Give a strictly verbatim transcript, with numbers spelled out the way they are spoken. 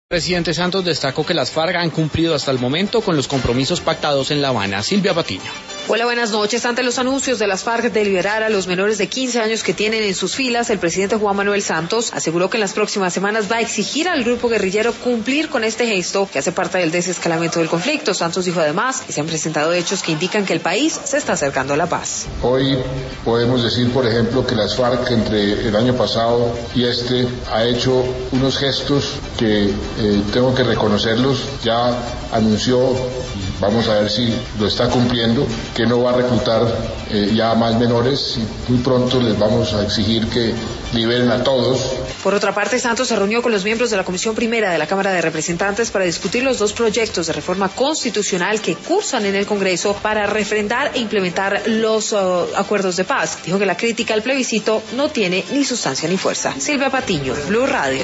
Presidente Santos destacó que las FARC han cumplido hasta el momento con los compromisos pactados en La Habana. Silvia Patiño. Hola, buenas noches. Ante los anuncios de las FARC de liberar a los menores de quince años que tienen en sus filas, el presidente Juan Manuel Santos aseguró que en las próximas semanas va a exigir al grupo guerrillero cumplir con este gesto que hace parte del desescalamiento del conflicto. Santos dijo además que se han presentado hechos que indican que el país se está acercando a la paz. Hoy podemos decir, por ejemplo, que las FARC entre el año pasado y este ha hecho unos gestos que eh, tengo que reconocerlos. Ya anunció, vamos a ver si lo está cumpliendo, que no va a reclutar eh, ya más menores y muy pronto les vamos a exigir que liberen a todos. Por otra parte, Santos se reunió con los miembros de la Comisión Primera de la Cámara de Representantes para discutir los dos proyectos de reforma constitucional que cursan en el Congreso para refrendar e implementar los uh, acuerdos de paz. Dijo que la crítica al plebiscito no tiene ni sustancia ni fuerza. Silvia Patiño, Blue Radio.